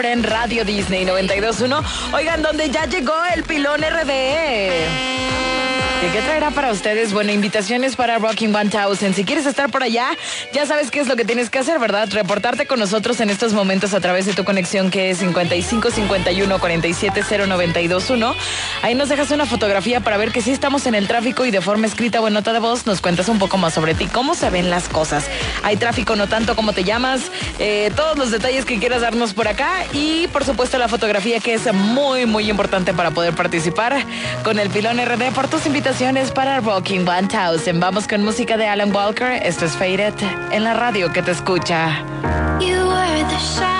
En Radio Disney 92.1. Oigan, donde ya llegó el Pilón RD. ¿Y qué traerá para ustedes? Bueno, invitaciones para Rocking 1000. Si quieres estar por allá, ya sabes qué es lo que tienes que hacer, ¿verdad? Reportarte con nosotros en estos momentos a través de tu conexión, que es 55 51 47 0921. Ahí nos dejas una fotografía para ver que sí estamos en el tráfico, y de forma escrita o en nota de voz nos cuentas un poco más sobre ti, cómo se ven las cosas. Hay tráfico, no tanto, cómo te llamas, todos los detalles que quieras darnos por acá, y por supuesto la fotografía, que es muy, muy importante para poder participar con el Pilón RD por tus invitaciones para Rocking 1000. Vamos con música de Alan Walker. Esto es Faded en la radio que te escucha. You were the